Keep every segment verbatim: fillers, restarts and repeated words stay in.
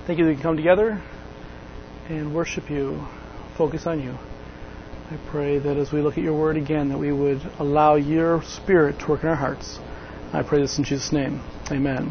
Thank you that we can come together and worship you, focus on you. I pray that as we look at your word again, that we would allow your spirit to work in our hearts. I pray this in Jesus' name. Amen.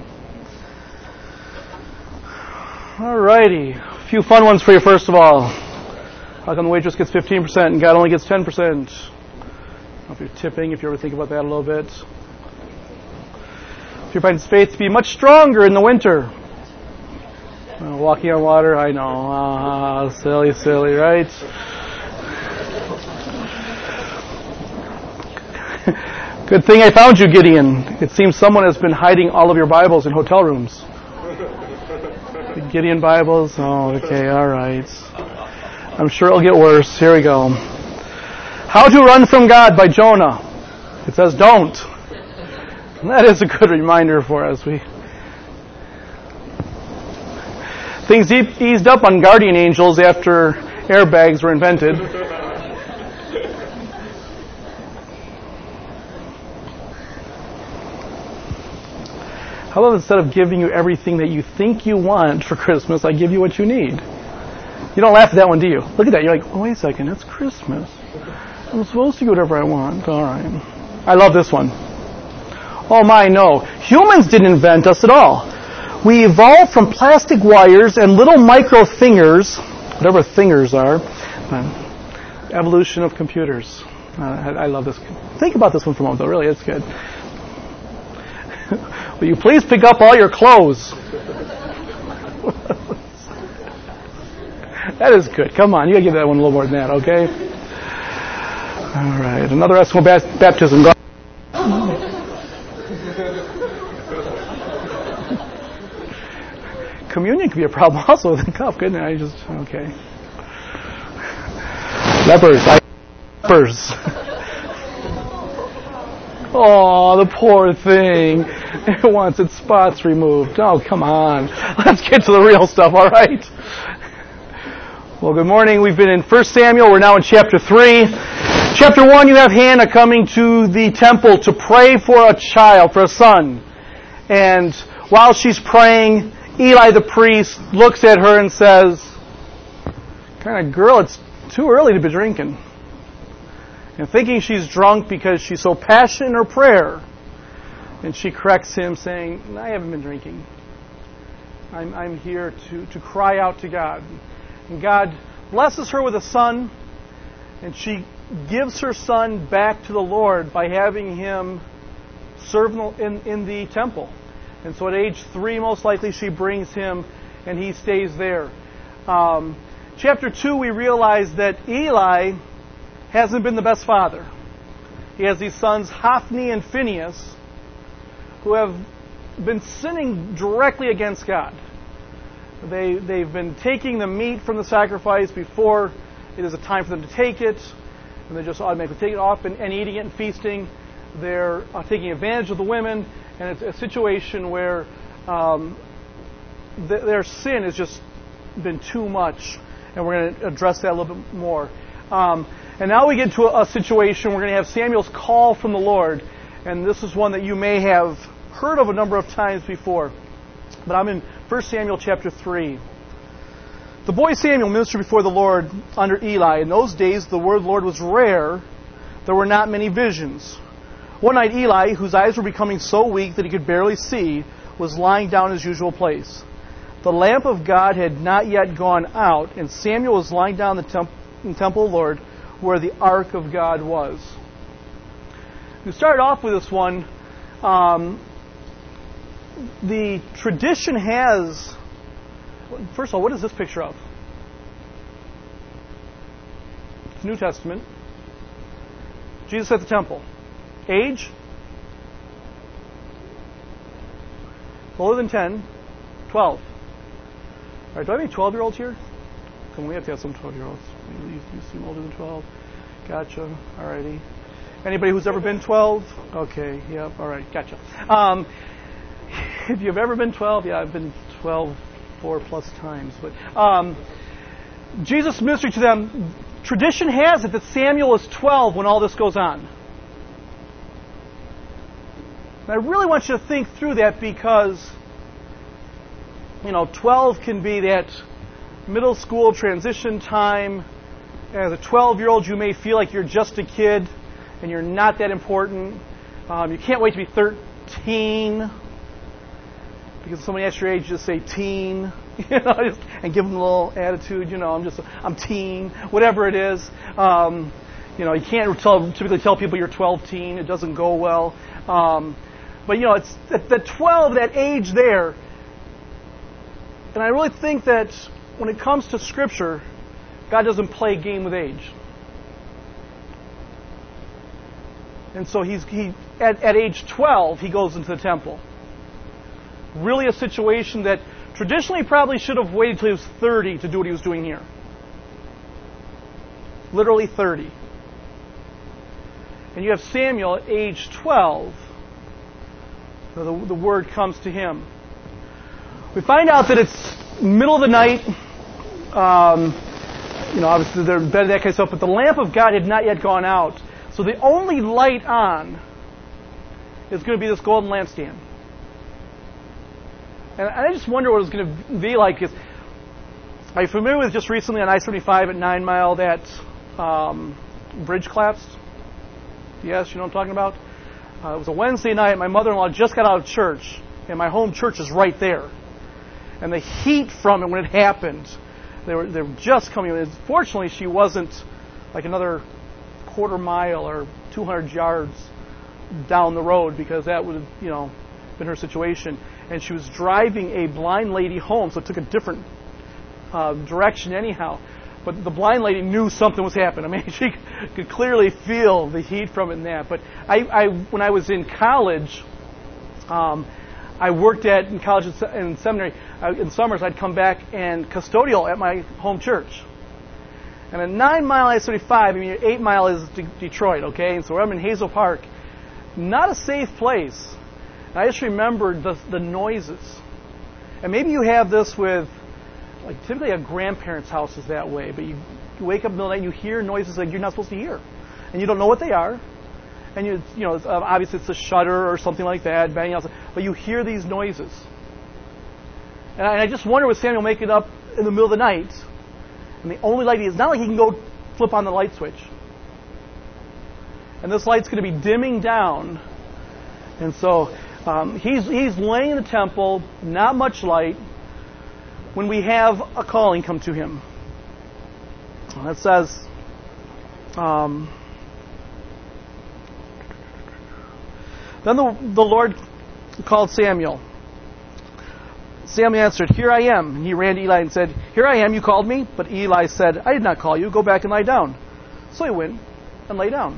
All righty. A few fun ones for you first of all. How come the waitress gets fifteen percent and God only gets ten percent? I don't know if you're tipping, if you ever think about that a little bit. If you find faith to be much stronger in the winter. Uh, walking on water, I know. Uh, silly, silly, right? Good thing I found you, Gideon. It seems someone has been hiding all of your Bibles in hotel rooms. The Gideon Bibles? Oh, okay, all right. I'm sure it'll get worse. Here we go. How to Run from God by Jonah. It says don't. And that is a good reminder for us. We Things eased up on guardian angels after airbags were invented. How about instead of giving you everything that you think you want for Christmas, I give you what you need? You don't laugh at that one, do you? Look at that. You're like, oh, wait a second. It's Christmas. I'm supposed to get whatever I want. All right. I love this one. Oh, my, no. Humans didn't invent us at all. We evolved from plastic wires and little micro fingers, whatever fingers are. Uh, evolution of computers. Uh, I, I love this. Think about this one for a moment, though. Really, it's good. Will you please pick up all your clothes? That is good. Come on, you gotta give that one a little more than that, okay? All right, another Eskimo baptism. Communion could be a problem also with the cup, couldn't it? I just okay. Lepers, I lepers. Oh, the poor thing. It wants its spots removed. Oh, come on. Let's get to the real stuff, all right? Well, good morning. We've been in First Samuel. We're now in chapter three. Chapter one, you have Hannah coming to the temple to pray for a child, for a son. And while she's praying, Eli the priest looks at her and says, kind of girl, it's too early to be drinking. And thinking she's drunk because she's so passionate in her prayer. And she corrects him saying, I haven't been drinking. I'm, I'm here to, to cry out to God. And God blesses her with a son. And she gives her son back to the Lord by having him serve in, in the temple. And so at age three, most likely, she brings him and he stays there. Um, chapter two, we realize that Eli hasn't been the best father. He has these sons, Hophni and Phinehas, who have been sinning directly against God. They, they've been taking the meat from the sacrifice before it is a time for them to take it, and they just automatically take it off and, and eating it and feasting. They're uh, taking advantage of the women, and it's a situation where um, th- their sin has just been too much, and we're going to address that a little bit more. Um, And now we get to a, a situation we're going to have Samuel's call from the Lord. And this is one that you may have heard of a number of times before. But I'm in First Samuel chapter three. The boy Samuel ministered before the Lord under Eli. In those days, the word Lord was rare. There were not many visions. One night, Eli, whose eyes were becoming so weak that he could barely see, was lying down in his usual place. The lamp of God had not yet gone out, and Samuel was lying down in the temple, in the temple of the Lord, where the ark of God was. We started off with this one. Um, the tradition has... First of all, what is this picture of? It's New Testament. Jesus at the temple. Age? Older than ten. twelve. All right, do I have any twelve-year-olds here? Come, we have to have some twelve-year-olds. You, you seem older than twelve. Gotcha. Alrighty. Anybody who's ever been twelve? Okay. Yep. All right. Gotcha. Um, if you've ever been twelve, yeah, I've been twelve four plus times. But um, Jesus ministered to them. Tradition has it that Samuel is twelve when all this goes on. And I really want you to think through that, because you know, twelve can be that middle school transition time. As a twelve-year-old, you may feel like you're just a kid and you're not that important. Um, you can't wait to be thirteen because somebody at your age, just say teen, you know, just, and give them a little attitude. You know, I'm just, I'm teen, whatever it is. Um, you know, you can't tell, typically tell people you're twelve teen. It doesn't go well. Um, but you know, it's at the twelve, that age there. And I really think that when it comes to Scripture, God doesn't play a game with age. And so he's he at, at age twelve, he goes into the temple. Really a situation that traditionally he probably should have waited till he was thirty to do what he was doing here. Literally thirty. And you have Samuel at age twelve. The, the word comes to him. We find out that it's middle of the night. Um, you know, obviously they're in bed, that kind of stuff, but the lamp of God had not yet gone out. So the only light on is going to be this golden lampstand. And I just wonder what it's going to be like. Is, are you familiar with just recently on I seventy-five at Nine Mile that um, bridge collapsed? Yes, you know what I'm talking about? Uh, it was a Wednesday night. My mother-in-law just got out of church, and my home church is right there. And the heat from it when it happened, they were they were just coming in. Fortunately, she wasn't like another quarter mile or two hundred yards down the road, because that would have, you know, been her situation. And she was driving a blind lady home, so it took a different uh, direction anyhow. But the blind lady knew something was happening. I mean, she could clearly feel the heat from it and that. But I, I when I was in college, um, I worked at in college and seminary. Uh, in summers, I'd come back and custodial at my home church. And a nine mile I seventy-five, I mean, eight mile is D- Detroit, okay? And so I'm in Hazel Park. Not a safe place. And I just remembered the, the noises. And maybe you have this with, like, typically a grandparent's house is that way, but you, you wake up in the middle of the night and you hear noises like you're not supposed to hear. And you don't know what they are. And you, you know, obviously it's a shutter or something like that, banging outside, but you hear these noises. And I, and I just wonder, was Samuel making up in the middle of the night? And the only light, is not like he can go flip on the light switch. And this light's going to be dimming down. And so um, he's he's laying in the temple, not much light, when we have a calling come to him. And it says, um, then the, the Lord called Samuel. Samuel answered, "Here I am." And he ran to Eli and said, "Here I am, you called me?" But Eli said, "I did not call you. Go back and lie down." So he went and lay down.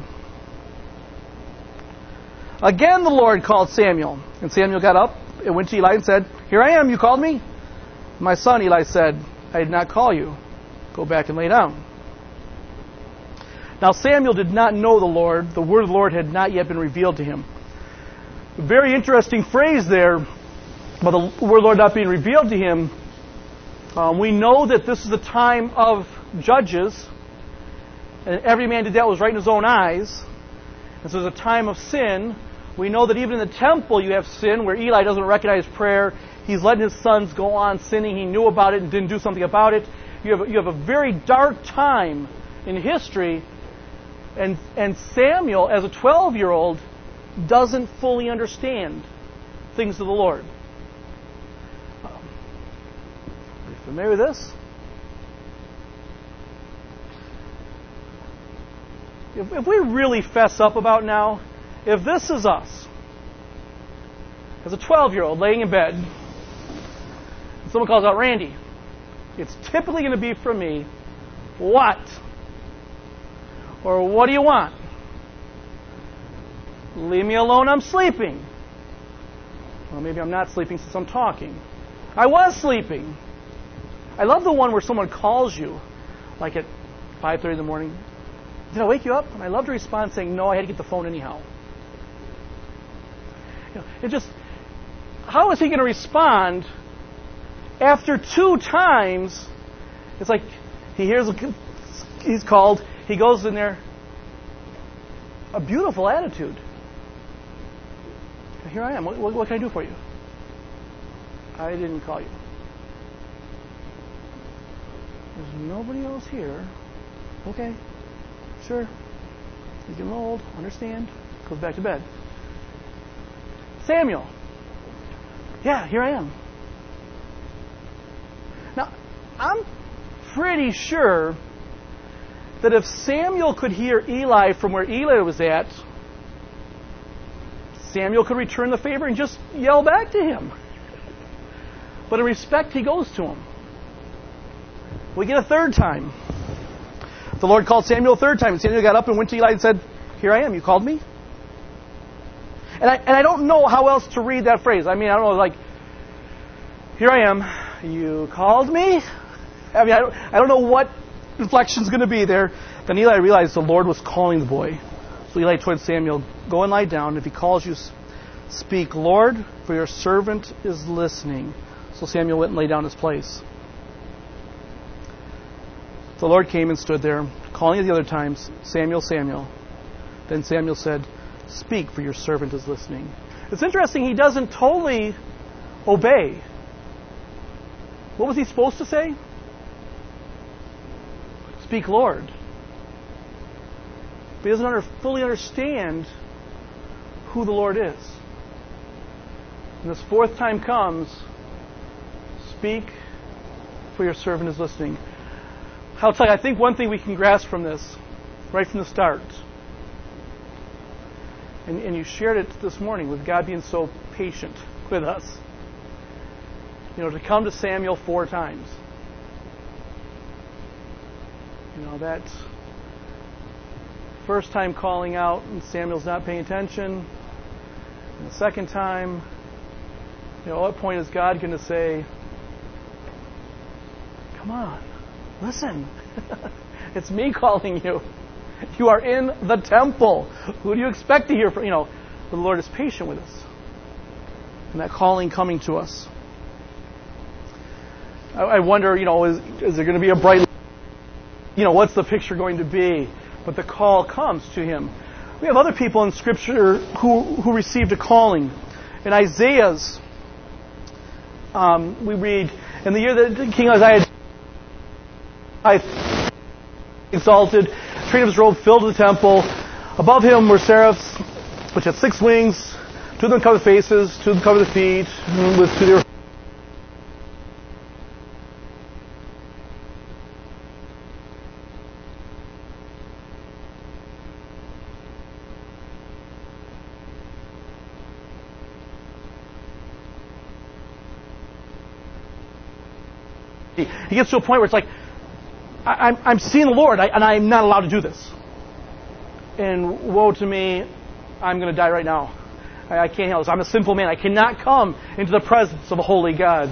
Again the Lord called Samuel. And Samuel got up and went to Eli and said, "Here I am, you called me?" "My son," Eli said, "I did not call you. Go back and lay down." Now Samuel did not know the Lord. The word of the Lord had not yet been revealed to him. A very interesting phrase there, but the word of the Lord not being revealed to him. Um, we know that this is the time of judges, and every man did that was right in his own eyes. And so it's a time of sin. We know that even in the temple you have sin, where Eli doesn't recognize prayer. He's letting his sons go on sinning. He knew about it and didn't do something about it. You have, you have a very dark time in history. And, and Samuel, as a twelve-year-old, doesn't fully understand things of the Lord. Um, are you familiar with this? If, if we really fess up about now, if this is us, as a twelve-year-old laying in bed, and someone calls out, "Randy," it's typically going to be from me, "What?" Or, "What do you want?" "Leave me alone, I'm sleeping." Well, maybe I'm not sleeping since I'm talking. I was sleeping. I love the one where someone calls you, like at five thirty in the morning. "Did I wake you up?" And I love to respond saying, "No, I had to get the phone anyhow." You know, it just, how is he going to respond after two times? It's like he hears, he's called, he goes in there, a beautiful attitude. "Here I am. What, what, what can I do for you?" "I didn't call you." There's nobody else here. Okay, sure. He's getting old. Understand. Goes back to bed. Samuel. Yeah, here I am. Now, I'm pretty sure that if Samuel could hear Eli from where Eli was at, Samuel could return the favor and just yell back to him. But in respect, he goes to him. We get a third time. The Lord called Samuel a third time, and Samuel got up and went to Eli and said, "Here I am, you called me?" And I, and I don't know how else to read that phrase. I mean, I don't know, like, "Here I am, you called me?" I mean, I don't, I don't know what inflection's going to be there. Then Eli realized the Lord was calling the boy. So Eli told Samuel, "Go and lie down. If he calls you, speak, 'Lord, for your servant is listening.'" So Samuel went and lay down in his place. The Lord came and stood there, calling at the other times, "Samuel, Samuel." Then Samuel said, "Speak, for your servant is listening." It's interesting, he doesn't totally obey. What was he supposed to say? "Speak, Lord." But he doesn't under, fully understand who the Lord is. And this fourth time comes, "Speak, for your servant is listening." I'll tell you, I think one thing we can grasp from this, right from the start, and, and you shared it this morning with God being so patient with us. You know, to come to Samuel four times. You know, that first time calling out and Samuel's not paying attention. And the second time, you know, at what point is God going to say, "Come on, listen, it's me calling you. You are in the temple. Who do you expect to hear from?" You know, the Lord is patient with us. And that calling coming to us. I, I wonder, you know, is, is there going to be a bright, you know, what's the picture going to be? But the call comes to him. We have other people in Scripture who, who received a calling. In Isaiah's, um, we read, in the year that King Isaiah I exalted, train of his robe filled the temple. Above him were seraphs, which had six wings. Two of them covered the faces, two of them covered the feet, with two their He gets to a point where it's like, I, I'm, I'm seeing the Lord, I, and I'm not allowed to do this. And woe to me, I'm going to die right now. I, I can't handle this. I'm a sinful man. I cannot come into the presence of a holy God.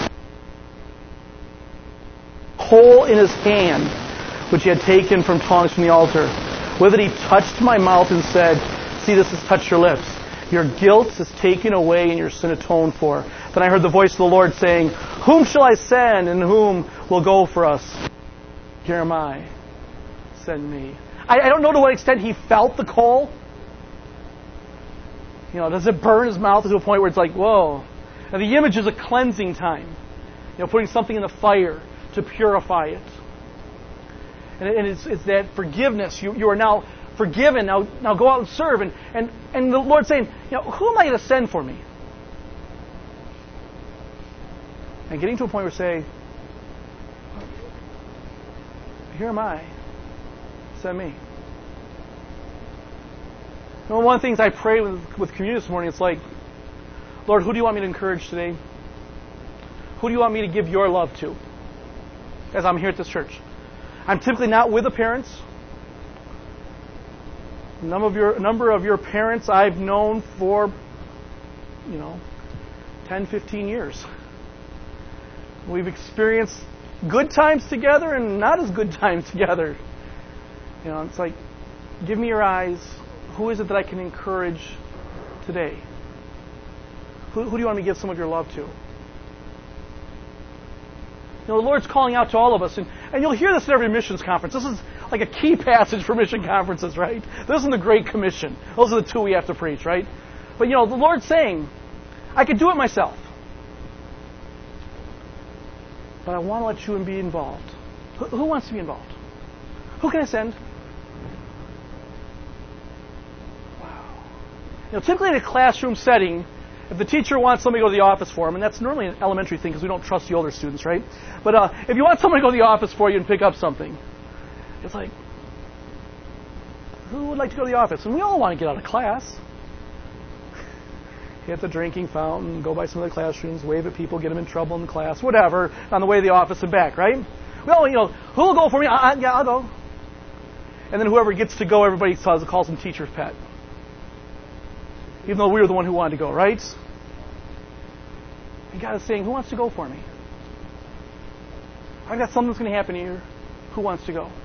Hole in his hand, which he had taken from tongs from the altar. With it he touched my mouth and said, "See, this has touched your lips. Your guilt is taken away and your sin atoned for." Then I heard the voice of the Lord saying, "Whom shall I send, and whom will go for us?" "Here am I. Send me." I, I don't know to what extent he felt the call. You know, does it burn his mouth to a point where it's like, whoa. Now the image is a cleansing time. You know, putting something in the fire to purify it. And, and it's, it's that forgiveness. You, you are now forgiven. Now, now go out and serve. And, and, and the Lord's saying, you know, who am I going to send for me? And getting to a point where we say, "Here am I. Send me." You know, one of the things I pray with, with community this morning, it's like, "Lord, who do you want me to encourage today? Who do you want me to give your love to as I'm here at this church?" I'm typically not with the parents. A number of your, a number of your parents I've known for, you know, ten, fifteen years. We've experienced good times together and not as good times together. You know, it's like, give me your eyes. Who is it that I can encourage today? Who, who do you want me to give some of your love to? You know, the Lord's calling out to all of us, and, and you'll hear this at every missions conference. This is like a key passage for mission conferences, right? This is the Great Commission. Those are the two we have to preach, right? But, you know, the Lord's saying, I could do it myself. But I want to let you be involved. Who, who wants to be involved? Who can I send? Wow. You know, typically in a classroom setting, if the teacher wants somebody to go to the office for him, and that's normally an elementary thing because we don't trust the older students, right? But uh, if you want somebody to go to the office for you and pick up something, it's like, who would like to go to the office? And we all want to get out of class. Hit the drinking fountain, go by some of the classrooms, wave at people, get them in trouble in the class, whatever, on the way to the office and back, right? Well, you know, who will go for me? I, I, yeah, I'll go. And then whoever gets to go, everybody calls, calls them teacher's pet. Even though we were the one who wanted to go, right? And God is saying, who wants to go for me? I've got something that's going to happen here. Who wants to go?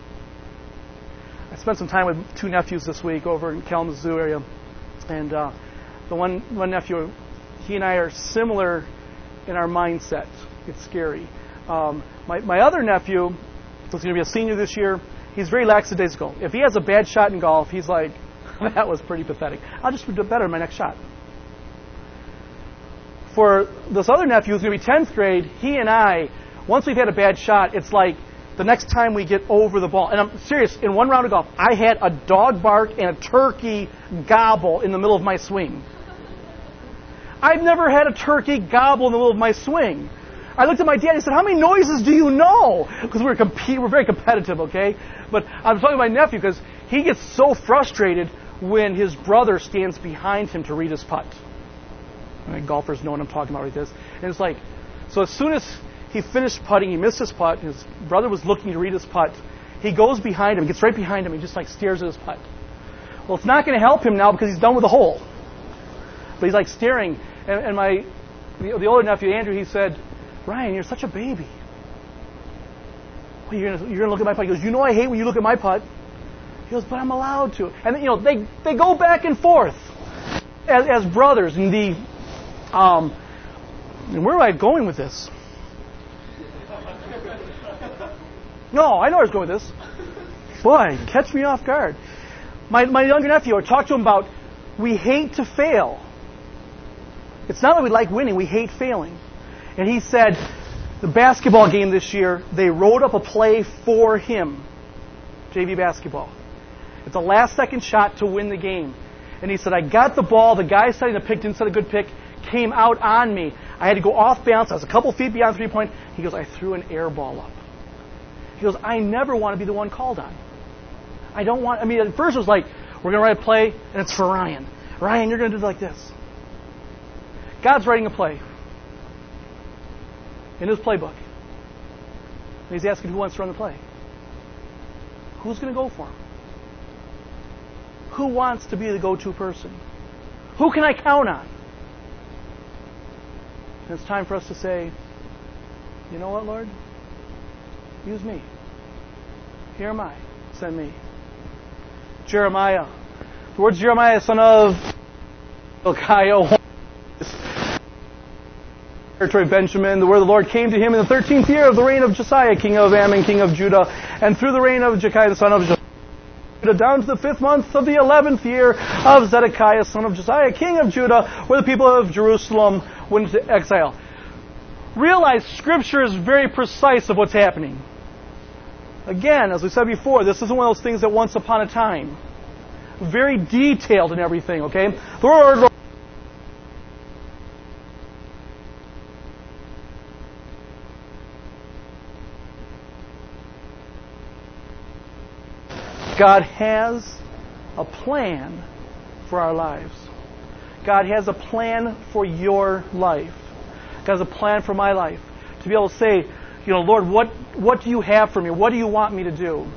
I spent some time with two nephews this week over in Kalamazoo area. And uh, the one, one nephew, he and I are similar in our mindset. It's scary. Um, my, my other nephew, who's going to be a senior this year, he's very lackadaisical. If he has a bad shot in golf, he's like, that was pretty pathetic. I'll just do better in my next shot. For this other nephew who's going to be tenth grade, he and I, once we've had a bad shot, it's like the next time we get over the ball. And I'm serious, in one round of golf, I had a dog bark and a turkey gobble in the middle of my swing. I've never had a turkey gobble in the middle of my swing. I looked at my dad and said, how many noises do you know? Because we're, comp- we're very competitive, okay? But I'm talking to my nephew because he gets so frustrated when his brother stands behind him to read his putt. I mean, golfers know what I'm talking about like this. And it's like, so as soon as he finished putting, he missed his putt, his brother was looking to read his putt, he goes behind him, gets right behind him, and just like stares at his putt. Well, it's not going to help him now because he's done with the hole. But he's like staring. And, and my, the, the older nephew, Andrew, he said, Ryan, you're such a baby. Well, you're going you're to look at my putt. He goes, you know I hate when you look at my putt. He goes, but I'm allowed to. And, you know, they, they go back and forth as, as brothers. And the, um, and where am I going with this? No, I know where I was going with this. Boy, catch me off guard. My, my younger nephew, I talked to him about, we hate to fail. It's not that we like winning, we hate failing. And he said, the basketball game this year, they wrote up a play for him. J V basketball. It's a last second shot to win the game. And he said, I got the ball, the guy setting the pick didn't set a good pick, came out on me. I had to go off balance, I was a couple feet beyond three point. He goes, I threw an air ball up. He goes, I never want to be the one called on. I don't want, I mean, at first it was like, we're going to write a play, and it's for Ryan. Ryan, you're going to do it like this. God's writing a play in his playbook. And he's asking who wants to run the play. Who's going to go for him? Who wants to be the go-to person? Who can I count on? And it's time for us to say, you know what, Lord? Use me. Here am I. Send me. Jeremiah. The words Jeremiah, son of Hilkiah, territory of Benjamin. The word of the Lord came to him in the thirteenth year of the reign of Josiah, king of Ammon, king of Judah, and through the reign of Jeconiah, the son of Josiah, down to the fifth month of the eleventh year of Zedekiah, son of Josiah, king of Judah, where the people of Jerusalem went into exile. Realize Scripture is very precise of what's happening. Again, as we said before, this isn't one of those things that once upon a time. Very detailed in everything, okay? The word God has a plan for our lives. God has a plan for your life. God has a plan for my life. To be able to say, you know, Lord, what, what do you have for me? What do you want me to do?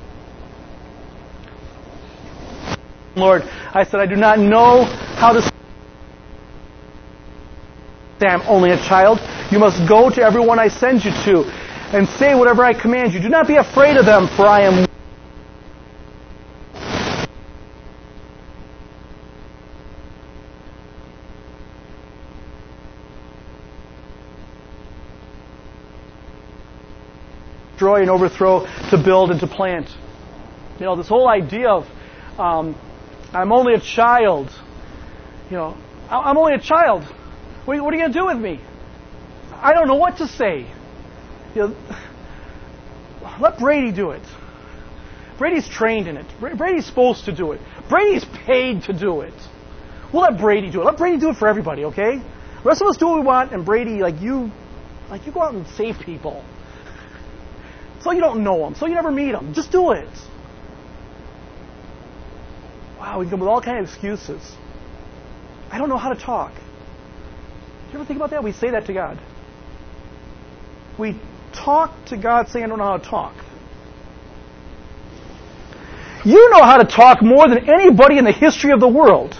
Lord, I said, I do not know how to say I'm only a child. You must go to everyone I send you to and say whatever I command you. Do not be afraid of them, for I am destroy and overthrow, to build and to plant. You know, this whole idea of um, I'm only a child. You know, I'm only a child. What are you going to do with me? I don't know what to say. You know, let Brady do it. Brady's trained in it. Brady's supposed to do it. Brady's paid to do it. We'll let Brady do it. Let Brady do it for everybody, okay? The rest of us do what we want, and Brady, like you, like you go out and save people. So you don't know them, so you never meet them. Just do it. Wow, we come with all kinds of excuses. I don't know how to talk. Do you ever think about that? We say that to God. We talk to God saying, I don't know how to talk. You know how to talk more than anybody in the history of the world.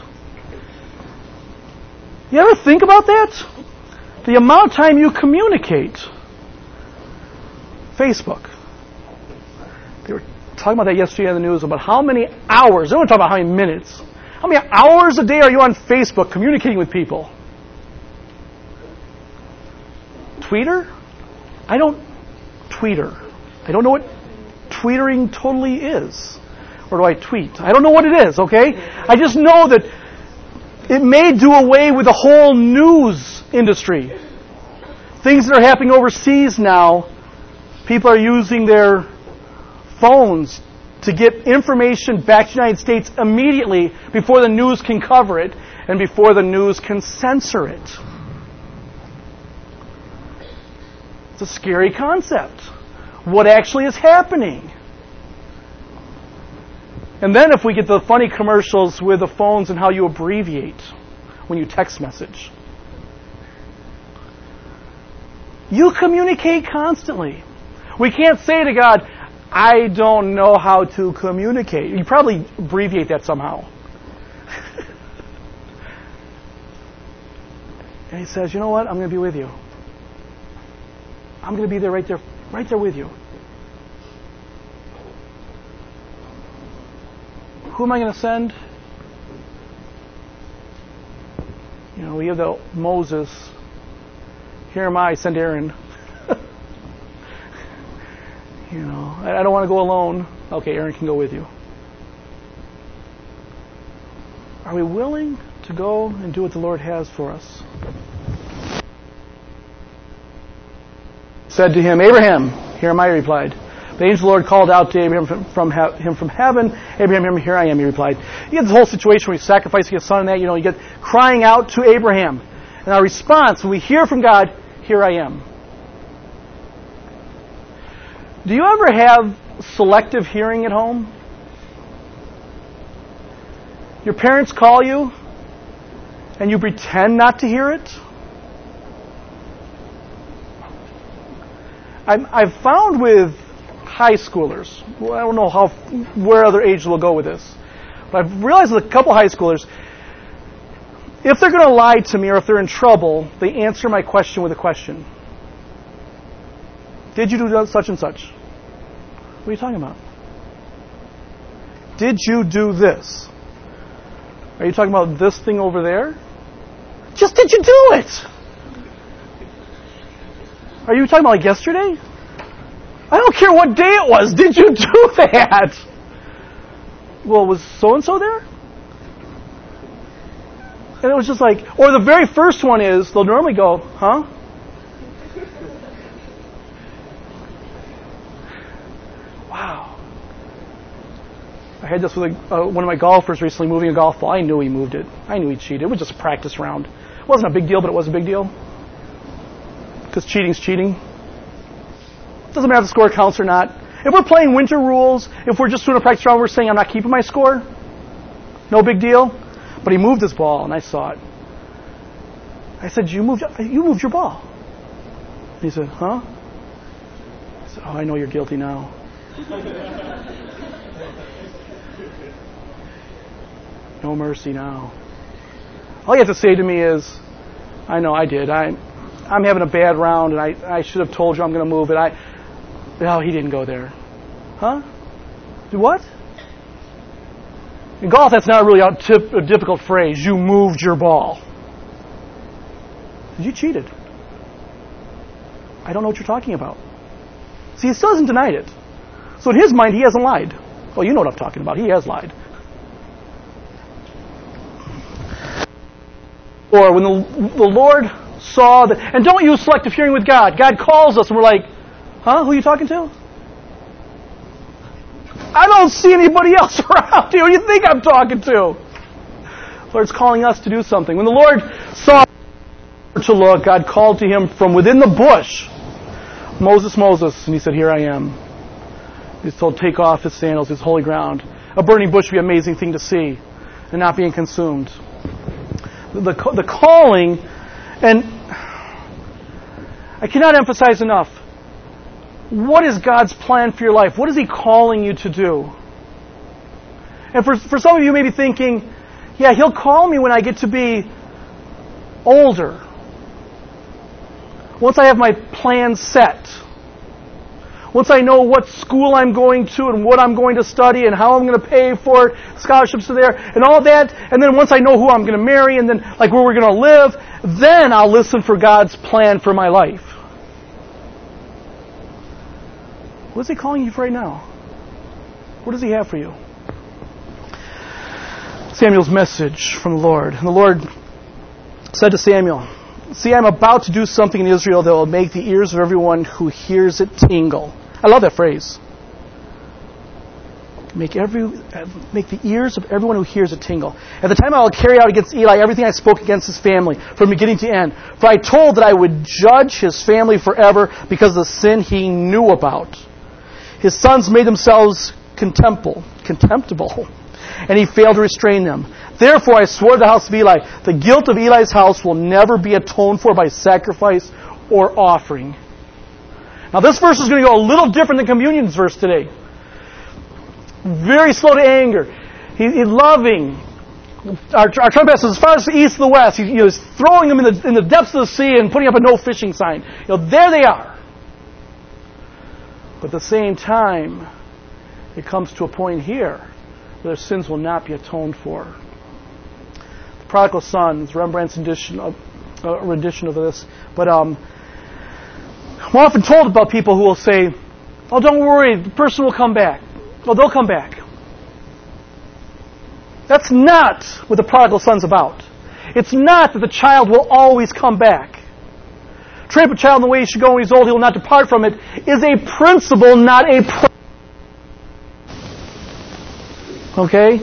You ever think about that? The amount of time you communicate. Facebook. They were talking about that yesterday in the news, about how many hours, they don't talk about how many minutes. How many hours a day are you on Facebook communicating with people? Tweeter? I don't tweeter. I don't know what tweetering totally is. Or do I tweet? I don't know what it is, okay? I just know that it may do away with the whole news industry. Things that are happening overseas now, people are using their phones to get information back to the United States immediately before the news can cover it and before the news can censor it. It's a scary concept. What actually is happening? And then if we get the funny commercials with the phones and how you abbreviate when you text message. You communicate constantly. We can't say to God, I don't know how to communicate. You probably abbreviate that somehow. And He says, you know what? I'm going to be with you. I'm going to be there right there, right there with you. Who am I going to send? You know, we have the Moses. Here am I, send Aaron. You know, I don't want to go alone. Okay, Aaron can go with you. Are we willing to go and do what the Lord has for us? Said to him, Abraham, here am I, he replied. The angel of the Lord called out to Abraham from, from he- him from heaven. Abraham, here I am, he replied. You get this whole situation where he's sacrificing his son and that, you know, you get crying out to Abraham. And our response, when we hear from God, here I am. Do you ever have selective hearing at home? Your parents call you, and you pretend not to hear it? I'm, I've found with high schoolers, well, I don't know how where other ages will go with this, but I've realized with a couple high schoolers, if they're going to lie to me or if they're in trouble, they answer my question with a question. Did you do such and such? What are you talking about? Did you do this? Are you talking about this thing over there? Just did you do it? Are you talking about like yesterday? I don't care what day it was. Did you do that? Well, was so-and-so there? And it was just like, or the very first one is, they'll normally go, huh? Wow. I had this with a, uh, one of my golfers recently moving a golf ball. I knew he moved it. I knew he cheated. It was just a practice round. It wasn't a big deal, but it was a big deal. Because cheating's cheating. Doesn't matter if the score counts or not. If we're playing winter rules, if we're just doing a practice round, we're saying I'm not keeping my score. No big deal. But he moved his ball, and I saw it. I said, you moved, you moved your ball. And he said, huh? I said, oh, I know you're guilty now. No mercy now. All you have to say to me is, I know I did. I, I'm having a bad round, and I, I should have told you I'm going to move it. I, no, he didn't go there. Huh? Do what? In golf, that's not really a, tip, a difficult phrase. You moved your ball. You cheated. I don't know what you're talking about. See, he still hasn't denied it. So in his mind, he hasn't lied. Well, you know what I'm talking about. He has lied. Or when the, the Lord saw that, and don't use selective hearing with God. God calls us and we're like, huh, who are you talking to? I don't see anybody else around here. Who do you think I'm talking to? The Lord's calling us to do something. When the Lord saw to look, God called to him from within the bush, Moses, Moses, and he said, here I am. He's told, take off his sandals, his holy ground. A burning bush would be an amazing thing to see, and not being consumed. The, the calling, and I cannot emphasize enough, what is God's plan for your life? What is He calling you to do? And for, for some of you may be thinking, yeah, He'll call me when I get to be older. Once I have my plan set. Once I know what school I'm going to and what I'm going to study and how I'm going to pay for it, scholarships are there, and all that. And then once I know who I'm going to marry and then like where we're going to live, then I'll listen for God's plan for my life. What is He calling you for right now? What does He have for you? Samuel's message from the Lord. And the Lord said to Samuel, see, I'm about to do something in Israel that will make the ears of everyone who hears it tingle. I love that phrase. Make every, make the ears of everyone who hears it tingle. At the time I will carry out against Eli everything I spoke against his family, from beginning to end. For I told that I would judge his family forever because of the sin he knew about. His sons made themselves contemptible, contemptible, and he failed to restrain them. Therefore I swore to the house of Eli, the guilt of Eli's house will never be atoned for by sacrifice or offering. Now this verse is going to go a little different than Communion's verse today. Very slow to anger. He, he's loving. Our, our trumpet says as far as the east of the west. He, you know, he's throwing them in the, in the depths of the sea and putting up a no fishing sign. You know, there they are. But at the same time, it comes to a point here where their sins will not be atoned for. The Prodigal Son is Rembrandt's rendition of, uh, rendition of this. But um, I'm often told about people who will say, oh, don't worry, the person will come back. Oh, they'll come back. That's not what the Prodigal Son's about. It's not that the child will always come back. Train up a child in the way he should go when he's old, he will not depart from it, is a principle, not a pro- Okay?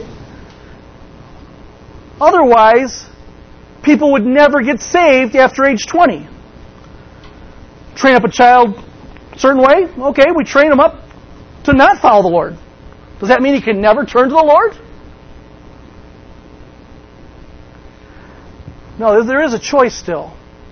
Otherwise, people would never get saved after age twenty. Train up a child a certain way? Okay, we train him up to not follow the Lord. Does that mean he can never turn to the Lord? No, there is a choice still.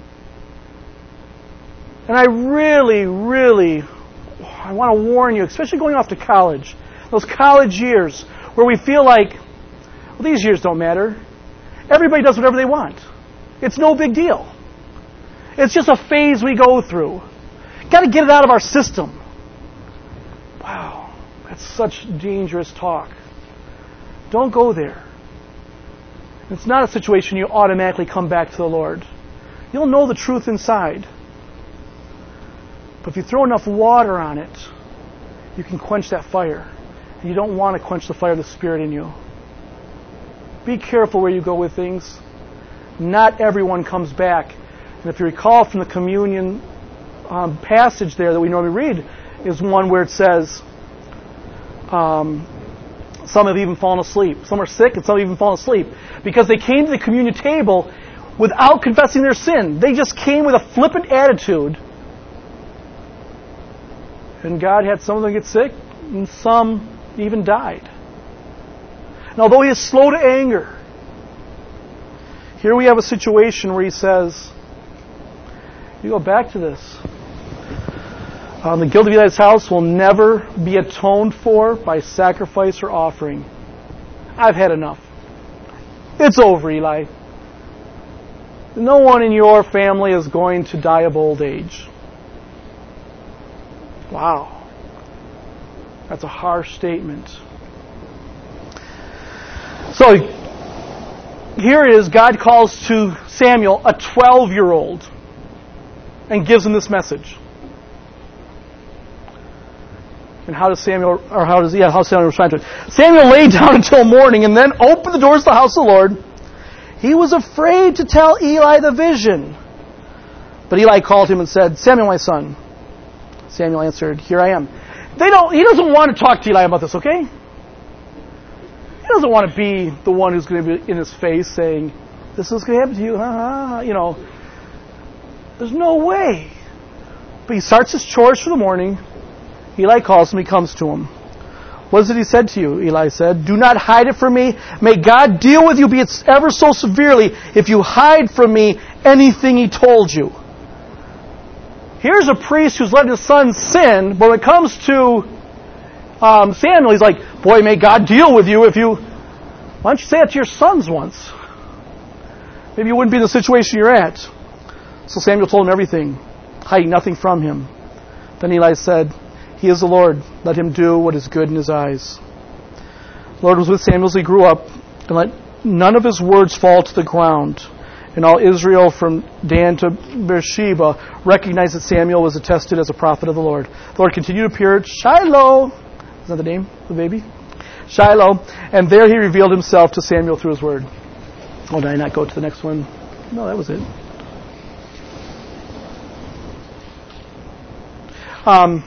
And I really, really, I want to warn you, especially going off to college, those college years where we feel like, well, these years don't matter. Everybody does whatever they want. It's no big deal. It's just a phase we go through. Got to get it out of our system. Wow, that's such dangerous talk. Don't go there. It's not a situation you automatically come back to the Lord. You'll know the truth inside. But if you throw enough water on it, you can quench that fire. And you don't want to quench the fire of the Spirit in you. Be careful where you go with things. Not everyone comes back. And if you recall from the communion um, passage there that we normally read, is one where it says, um, some have even fallen asleep. Some are sick and some have even fallen asleep. Because they came to the communion table without confessing their sin. They just came with a flippant attitude. And God had some of them get sick, and some even died. And although He is slow to anger, here we have a situation where He says, you go back to this. Um, the guilt of Eli's house will never be atoned for by sacrifice or offering. I've had enough. It's over, Eli. No one in your family is going to die of old age. Wow. That's a harsh statement. So, here it is, God calls to Samuel, a twelve-year-old, and gives him this message. And how does Samuel, or how does, yeah, how Samuel respond to it? Samuel lay down until morning and then opened the doors of the house of the Lord. He was afraid to tell Eli the vision. But Eli called him and said, Samuel, my son. Samuel answered, here I am. they don't. He doesn't want to talk to Eli about this, okay? He doesn't want to be the one who's going to be in his face saying, "This is going to happen to you," ha, ha, ha. You know. There's no way. But he starts his chores for the morning. Eli calls him. He comes to him. What is it he said to you? Eli said, "Do not hide it from me. May God deal with you, be it ever so severely, if you hide from me anything he told you." Here's a priest who's let his son sin, but when it comes to um, Samuel, he's like, "Boy, may God deal with you if you..." Why don't you say that to your sons once? Maybe you wouldn't be in the situation you're at. So Samuel told him everything, hiding nothing from him. Then Eli said, "He is the Lord. Let him do what is good in his eyes." The Lord was with Samuel as he grew up, and let none of his words fall to the ground. And all Israel from Dan to Beersheba recognized that Samuel was attested as a prophet of the Lord. The Lord continued to appear at Shiloh. Is that the name of the baby? Shiloh. And there he revealed himself to Samuel through his word. Oh, did I not go to the next one? No, that was it. Um,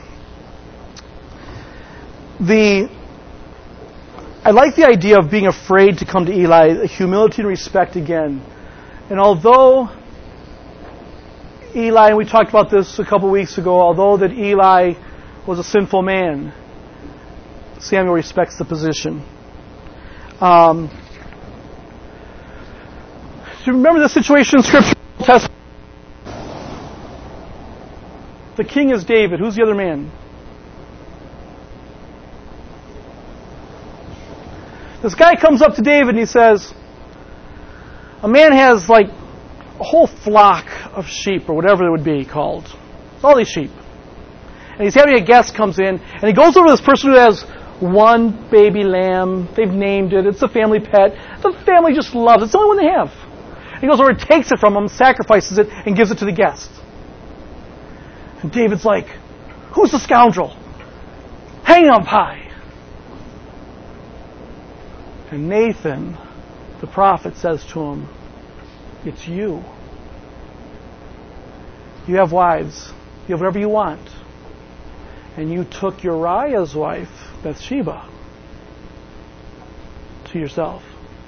the I like the idea of being afraid to come to Eli, humility and respect again. And although Eli, and we talked about this a couple weeks ago, although that Eli was a sinful man, Samuel respects the position. Um, do you remember the situation in Scripture? The king is David. Who's the other man? This guy comes up to David and he says, a man has like a whole flock of sheep or whatever it would be called. All these sheep. And he's having a guest comes in and he goes over to this person who has one baby lamb. They've named it. It's a family pet. The family just loves it. It's the only one they have. And he goes over and takes it from him, sacrifices it, and gives it to the guest. And David's like, "Who's the scoundrel? Hang him up high." And Nathan, the prophet, says to him, "It's you. You have wives. You have whatever you want. And you took Uriah's wife, Bathsheba, to yourself."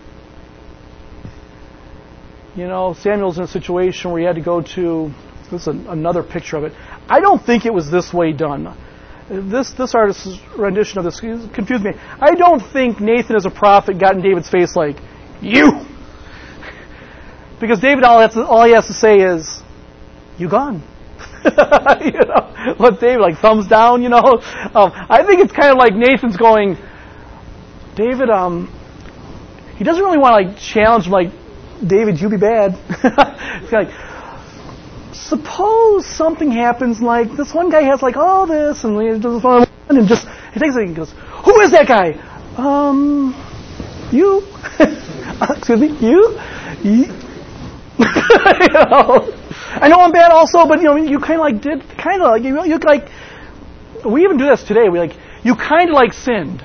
You know, Samuel's in a situation where he had to go to, this is another picture of it. I don't think it was this way done. This this artist's rendition of this confused me. I don't think Nathan as a prophet got in David's face like, "You!" Because David, all, has to, all he has to say is, "You gone." You know, let David, like, thumbs down, you know. Um, I think it's kind of like Nathan's going, David, um, he doesn't really want to, like, challenge him, like, "David, you be bad." It's like, suppose something happens, like this one guy has like all this, and he does one, and just he takes it and goes, "Who is that guy?" Um, you? Excuse me, you? you? You know, I know I'm bad also, but you know, you kind of like did, kind of like you, you like. We even do this today. We like you kind of like sinned.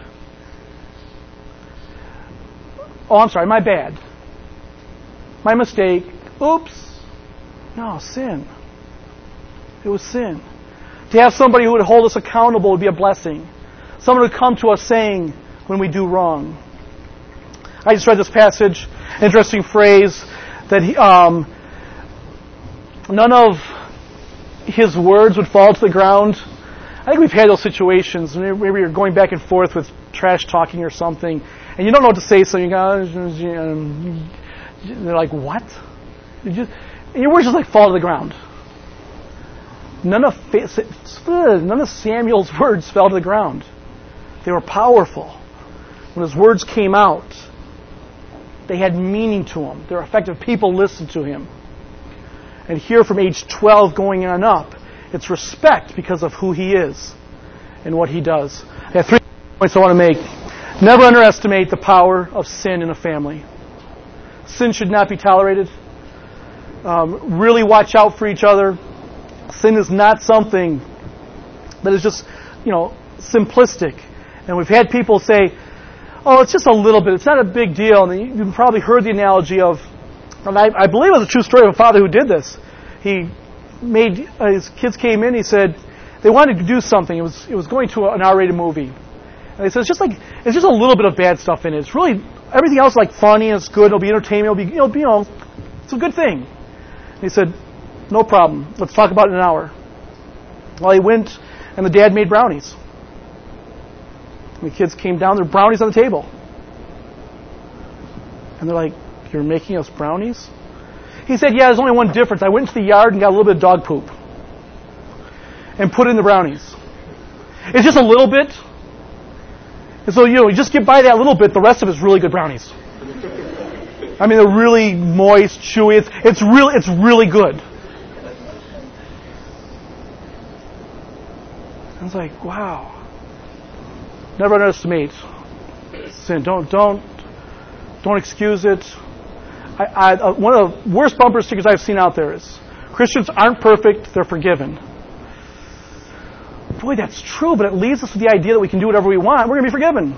Oh, I'm sorry, my bad. My mistake. Oops. No, sin. It was sin. To have somebody who would hold us accountable would be a blessing. Someone who would come to us saying when we do wrong. I just read this passage, interesting phrase, that he, um, none of his words would fall to the ground. I think we've had those situations. Maybe you're going back and forth with trash talking or something, and you don't know what to say, so you go, they're like, "What?" You just, and your words just like fall to the ground. None of none of Samuel's words fell to the ground. They were powerful. When his words came out, they had meaning to him. They were effective. People listened to him. And here from age twelve going on up, it's respect because of who he is and what he does. I have three points I want to make. Never underestimate the power of sin in a family. Sin should not be tolerated. Um, really watch out for each other. Sin is not something that is just, you know, simplistic. And we've had people say, "Oh, it's just a little bit. It's not a big deal." And you've probably heard the analogy of, and I, I believe it was a true story of a father who did this. He made, uh, his kids came in, he said, they wanted to do something. It was it was going to an R-rated movie. And they said, it's just like, it's just a little bit of bad stuff in it. It's really, everything else is like funny and it's good. It'll be entertainment. It'll be, you know, you know, it's a good thing. And he said, no problem. Let's talk about it in an hour. Well, he went and the dad made brownies. And the kids came down, there were brownies on the table. And they're like, you're making us brownies? He said, yeah, there's only one difference. I went into the yard and got a little bit of dog poop and put it in the brownies. It's just a little bit. And so, you know, you just get by that little bit, the rest of it is really good brownies. I mean, they're really moist, chewy. It's, it's, really, it's really good. I was like, wow. Never underestimate sin. Don't, don't, don't excuse it. I, I, uh, one of the worst bumper stickers I've seen out there is, Christians aren't perfect, they're forgiven. Boy, that's true, but it leaves us with the idea that we can do whatever we want. We're going to be forgiven.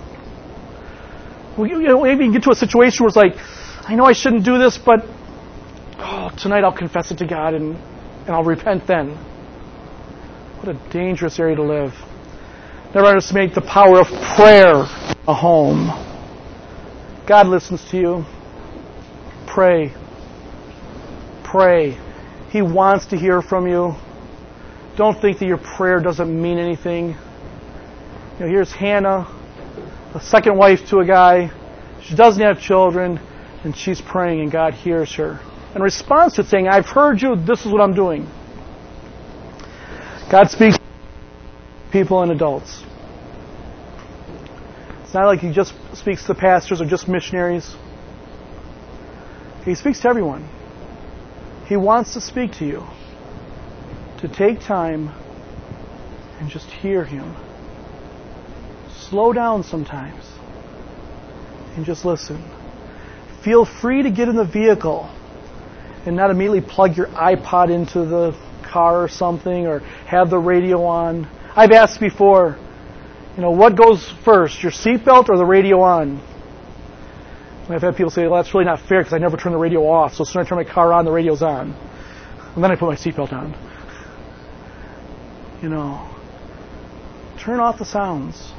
We, you know, maybe you get to a situation where it's like, I know I shouldn't do this, but oh, tonight I'll confess it to God and, and I'll repent then. What a dangerous area to live. Never underestimate the power of prayer in a home. God listens to you. Pray. Pray. He wants to hear from you. Don't think that your prayer doesn't mean anything. You know, here's Hannah, a second wife to a guy. She doesn't have children, and she's praying, and God hears her. In response to saying, I've heard you, this is what I'm doing. God speaks to people and adults. It's not like He just speaks to pastors or just missionaries. He speaks to everyone. He wants to speak to you. To take time and just hear Him. Slow down sometimes and just listen. Feel free to get in the vehicle and not immediately plug your iPod into the car or something or have the radio on. I've asked before, you know, what goes first, your seatbelt or the radio on? And I've had people say, well, that's really not fair because I never turn the radio off. So as soon as I turn my car on, the radio's on. And then I put my seatbelt on. You know, turn off the sounds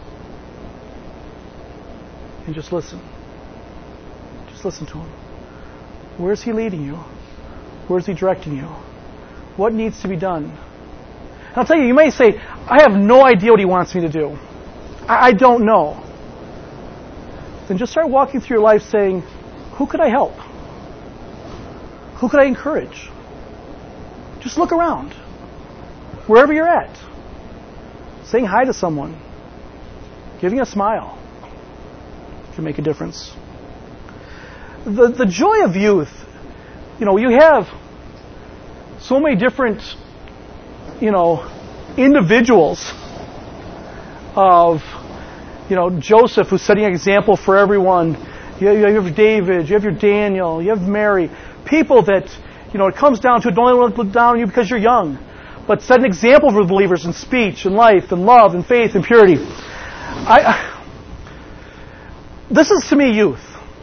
and just listen. Just listen to Him. Where's He leading you? Where's He directing you? What needs to be done? And I'll tell you, you may say, I have no idea what He wants me to do. I, I don't know. Then just start walking through your life saying, who could I help? Who could I encourage? Just look around. Wherever you're at, saying hi to someone, giving a smile can make a difference. The the joy of youth, you know, you have so many different, you know, individuals of, you know, Joseph, who's setting an example for everyone. You have, you have David, you have your Daniel, you have Mary, people that, you know, it comes down to it, don't only look down on you because you're young, but set an example for believers in speech and life and love and faith and purity. I, this is, to me, youth.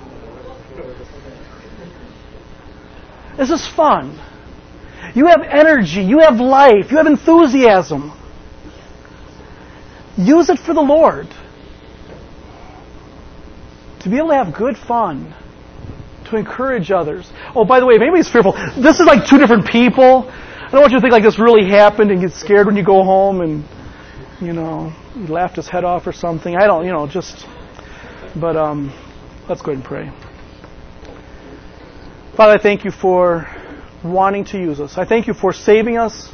This is fun. You have energy. You have life. You have enthusiasm. Use it for the Lord. To be able to have good fun. To encourage others. Oh, by the way, if anybody's fearful, this is like two different people. I don't want you to think like this really happened and get scared when you go home and, you know, he laughed his head off or something. I don't, you know, just, but um, let's go ahead and pray. Father, I thank You for wanting to use us. I thank You for saving us,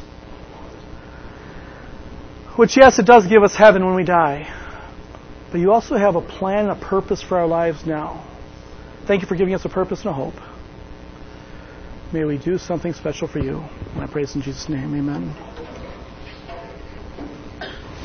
which, yes, it does give us heaven when we die. But You also have a plan and a purpose for our lives now. Thank You for giving us a purpose and a hope. May we do something special for You. And I praise in Jesus' name. Amen.